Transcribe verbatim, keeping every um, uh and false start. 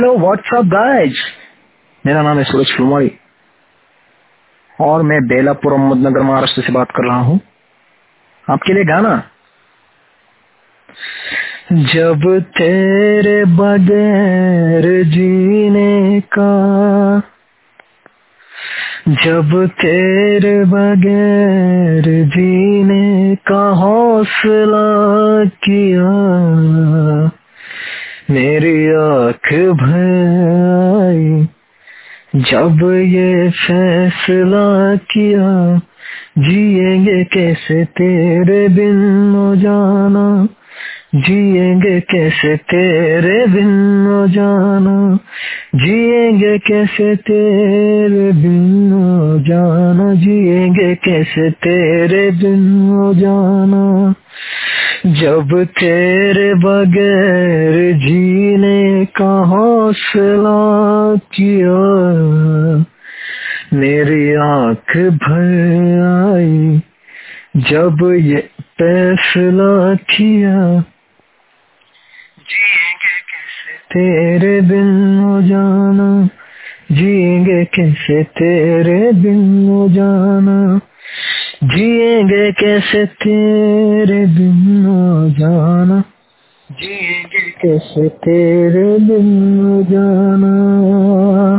Hello what's up guys, मेरा नाम है सूरज फुलमारी और मैं बेलापुर अहमदनगर महाराष्ट्र से बात कर रहा हूँ। आपके लिए गाना। जब तेरे बगैर जीने का, जब तेरे बगैर जीने का हौसला किया, मेरी आँख भर आई जब ये फैसला किया, जिएंगे कैसे तेरे बिन ओ जाना, जिएंगे कैसे तेरे बिन ओ जाना, जिएंगे कैसे तेरे बिन ओ जाना, जिएंगे कैसे तेरे बिन ओ जाना। जब तेरे बगैर जीने का हौसला किया, मेरी आँख भर आई जब ये फैसला किया, जिएंगे कैसे तेरे बिन ओ जाना, जिएंगे कैसे तेरे बिन ओ जाना, जिएंगे कैसे तेरे बिन ओ जाना, जिएंगे कैसे तेरे बिन ओ जाना।